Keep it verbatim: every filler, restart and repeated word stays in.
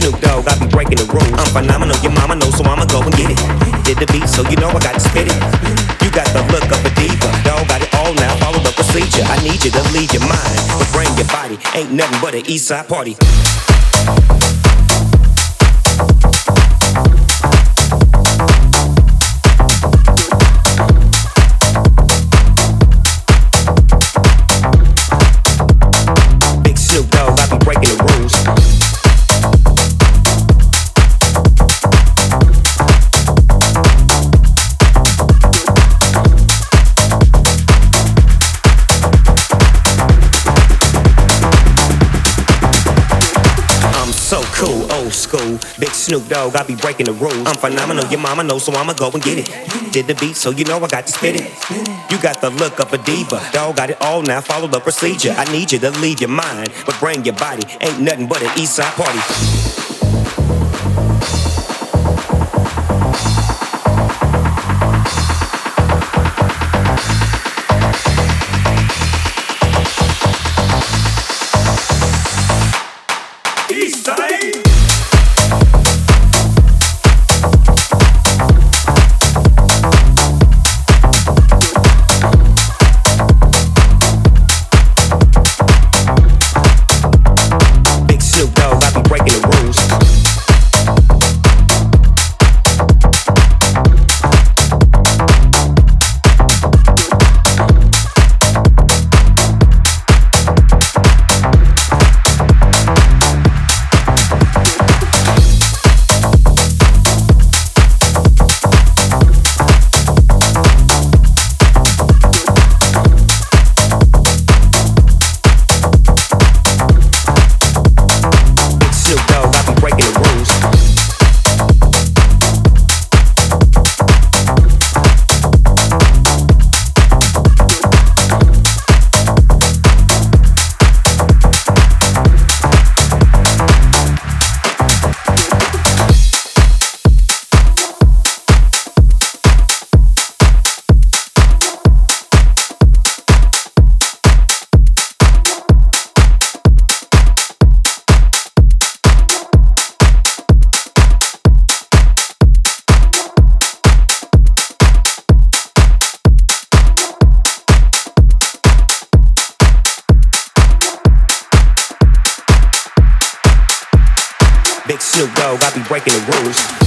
Snoop Dogg, I be breaking the rules. I'm phenomenal, your mama knows, so I'ma go and get it. Did the beat, so you know I got to spit it. You got the look of a diva, dog got it all now, follow the procedure. I need you to leave your mind, but bring your body. Ain't nothing but an east side party. Big Snoop Dogg, I be breaking the rules. So cool, old school. Big Snoop Dogg, I be breaking the rules. I'm phenomenal, your mama knows, so I'ma go and get it. Did the beat, so you know I got to spit it. You got the look of a diva, dog got it all now, follow the procedure. I need you to leave your mind, but bring your body. Ain't nothing but an east side party. Big Snoop Dogg, I be breaking the rules.